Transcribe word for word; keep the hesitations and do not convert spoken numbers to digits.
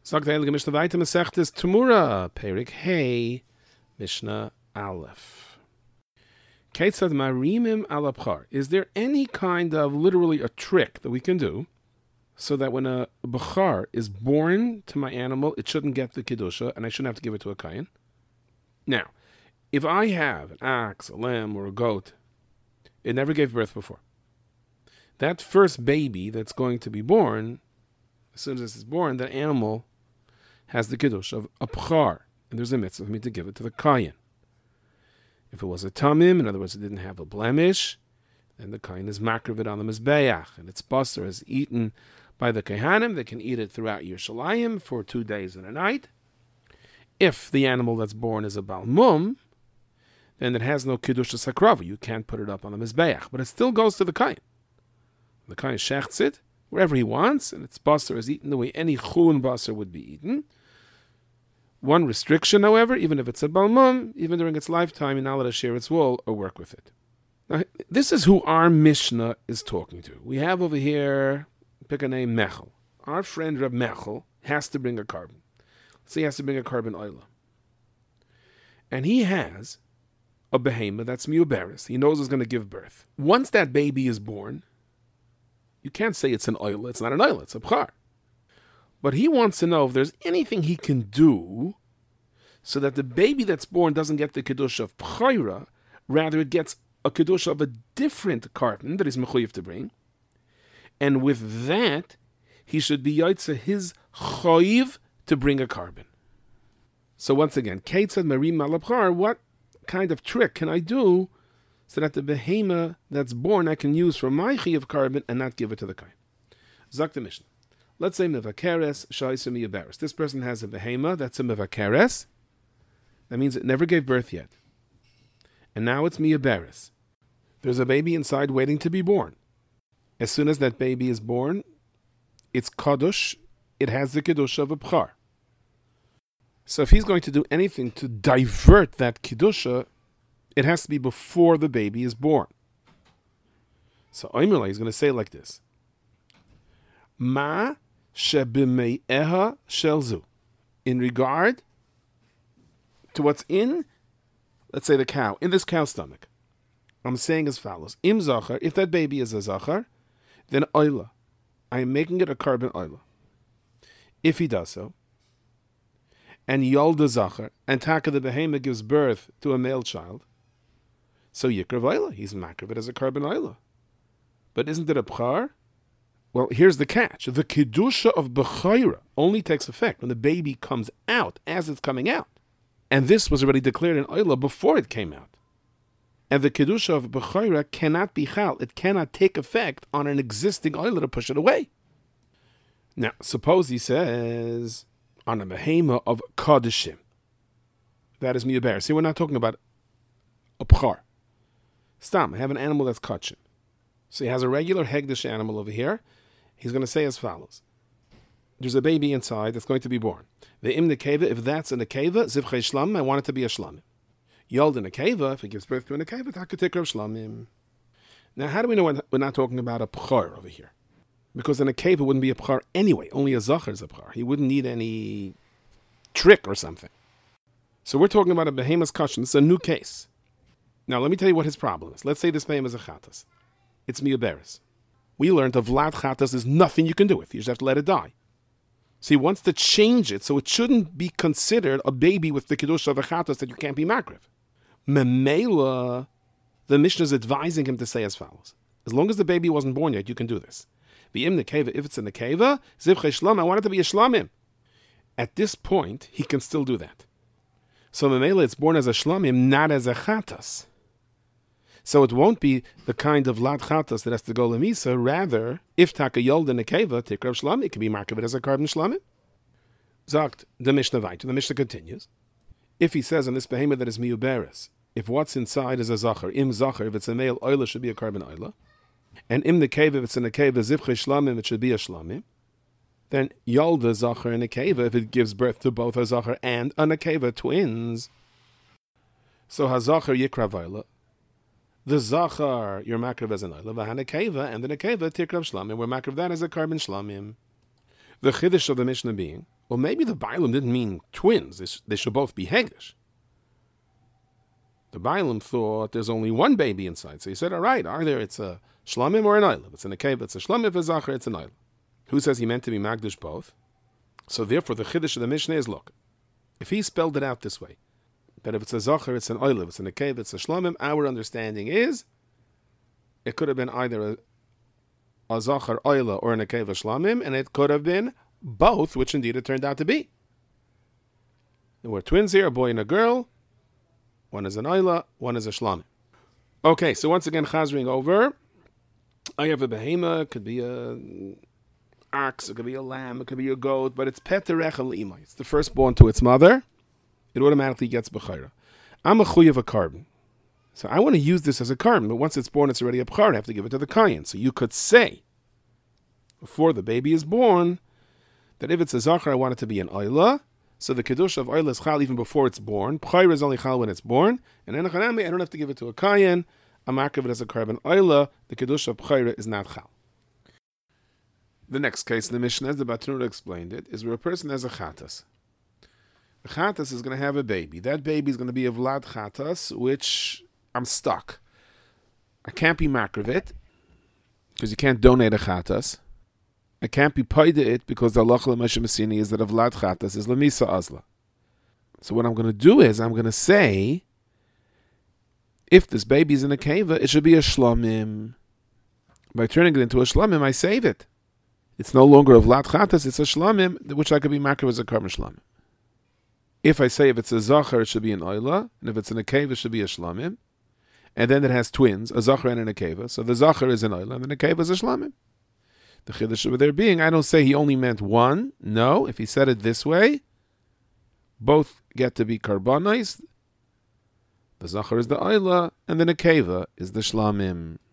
Sagt der Heilige Mishnah weiter, Masechtes Tumura, Perik Hey, Mishnah Aleph. Ketzad Marimim Ala Bchar. Is there any kind of, literally a trick that we can do so that when a Bchar is born to my animal, it shouldn't get the Kedusha, and I shouldn't have to give it to a Kayan? Now, if I have an ox, a lamb, or a goat, it never gave birth before. That first baby that's going to be born, as soon as it's born, that animal has the kiddush of a bchar, and there's a mitzvah for me to give it to the kayan. If it was a tamim, in other words, it didn't have a blemish, then the kayan is makriv it on the mizbeach, and its basar is eaten by the kahanim. They can eat it throughout Yerushalayim for two days and a night. If the animal that's born is a balmum, then it has no kiddush sakrava. You can't put it up on the mizbeach, but it still goes to the kayan. The kayan shechts it wherever he wants, and its basar is eaten the way any chulun basar would be eaten. One restriction, however, even if it's a balmum, even during its lifetime, you're not allowed to share its wool or work with it. Now, this is who our Mishnah is talking to. We have over here, pick a name, Mechel. Our friend Reb Mechel has to bring a carbon. Let's say he has to bring a carbon oila. And he has a behemoth that's miuberis. He knows it's going to give birth. Once that baby is born, you can't say it's an oila. It's not an oila. It's a bchar. But he wants to know if there's anything he can do so that the baby that's born doesn't get the kedusha of bchayra, rather it gets a kedusha of a different carbon that he's mechuyev to bring. And with that, he should be yaitza his chayiv to bring a carbon. So once again, Keitzad Marim Malabchar, what kind of trick can I do so that the behema that's born I can use for my chayiv carbon and not give it to the kain? Zak the Mishnah. Let's say mevakeres shaisa miyaberes. This person has a behema that's a mevakeres. That means it never gave birth yet. And now it's miyaberes. There's a baby inside waiting to be born. As soon as that baby is born, it's kadosh. It has the kiddush of a bchar. So if he's going to do anything to divert that kiddusha, it has to be before the baby is born. So Oimrla is going to say like this: Ma shebimei'eha shelzu. In regard to what's in, let's say the cow, in this cow's stomach, I'm saying as follows: Im zachar, if that baby is a zachar, then oila, I am making it a carbon oila. If he does so, and yolda zachar, and taka the behema gives birth to a male child, so yikrav oila, he's makriv it as a carbon oila. But isn't it a bchar? Well, here's the catch. The kedusha of bechayra only takes effect when the baby comes out, as it's coming out. And this was already declared in oila before it came out. And the kedusha of bechayra cannot be chal. It cannot take effect on an existing oila to push it away. Now, suppose he says on a behema of kadeshim. That is miyaber. See, we're not talking about a bchar. Stam, I have an animal that's kachim. So he has a regular hegdish animal over here. He's going to say as follows: there's a baby inside that's going to be born. The im nekeva, if that's a nekeva, zivchei shlamim, I want it to be a shlamim. Yold a nekeva, if it gives birth to a nekeva, taketikra shlamim. Now, how do we know we're not talking about a bchar over here? Because a nekeva wouldn't be a bchar anyway. Only a zachar is a bchar. He wouldn't need any trick or something. So we're talking about a behemoth's kashan. This is a new case. Now, let me tell you what his problem is. Let's say this behemoth is a chatas. It's miyaberes. We learned of vlad chatas is nothing you can do with. You just have to let it die. So he wants to change it so it shouldn't be considered a baby with the kiddush of a chatas that you can't be makriv. Memela, the Mishnah is advising him to say as follows: as long as the baby wasn't born yet, you can do this. The im nekeva, if it's in the nekeva, zivchei shlam, I want it to be a shlamim. At this point, he can still do that. So memela, it's born as a shlamim, not as a chatas. So it won't be the kind of lad chatas that has to go lemisa. Rather, if taka yolda nekeva tikrav shlamim, it can be marked as a carbon shlamim. Zakt the Mishnah weiter. The Mishnah continues. If he says on this behemoth that is miuberes, if what's inside is a zachar, im zachar, if it's a male oila, should be a carbon oila, and im nekeva, if it's a nekeva, zivchei shlamim, it should be a shlamim. Then yolda zachar and nekeva, if it gives birth to both a zachar and a nekeva, twins. So hazachar yikrav oila. The zachar, you're makriv as an oila, v'hanekeva, and the nekeva, tikrav shlamim, we're makriv that as a carbon shlamim. The chiddush of the Mishnah being, Well, maybe the Bailam didn't mean twins. They, sh- they should both be Hegesh. The Bailam thought there's only one baby inside. So he said, all right, either it's a shlamim or an oil. If it's in a cave, it's a shlamim. If it's a zachar, it's an oil. Who says he meant to be magdish both? So therefore, the chiddush of the Mishnah is, look, if he spelled it out this way, that if it's a zachar, it's an oil. If it's in a cave, it's a shlamim. Our understanding is it could have been either a, a zachar oila or in a cave a shlamim, and it could have been both, which indeed it turned out to be. There were twins here, a boy and a girl. One is an oila, one is a shlamim. Okay, so once again, chazring over. I have a behema, it could be a ox, it could be a lamb, it could be a goat, but it's peterech al-imai. It's the firstborn to its mother. It automatically gets b'chayra. I'm a chuy of a carbon. So I want to use this as a carbon, but once it's born, it's already a b'char. I have to give it to the kayin. So you could say, before the baby is born, that if it's a zachar, I want it to be an oila. So the kedusha of oila is chal even before it's born. B'chayra is only chal when it's born. And in a chanami, I don't have to give it to a kayin. I'm marking it as a carbon oila. The kedusha of b'chayra is not chal. The next case in the Mishnah, as the Batnura explained it, is where a person has a chatas. The chatas is going to have a baby. That baby is going to be a vlad chatas, which I'm stuck. I can't be makrivit, because you can't donate a chatas. I can't be paida it, because the halacha l'Moshe Messini is that a vlad chatas is lemisa azla. So what I'm going to do is, I'm going to say, if this baby is in a keva, it should be a shlamim. By turning it into a shlamim, I save it. It's no longer a vlad chatas, it's a shlamim, which I could be makriv as a carbon shlamim. If I say if it's a zachar, it should be an oila, and if it's in a keva, it should be a shlamim. And then it has twins, a zachar and an akeva. So the zachar is an oila, and the akeva is a shlamim. The chiddush over there being, I don't say he only meant one. No, if he said it this way, both get to be karbanized. The zachar is the oila, and the akeva is the shlamim.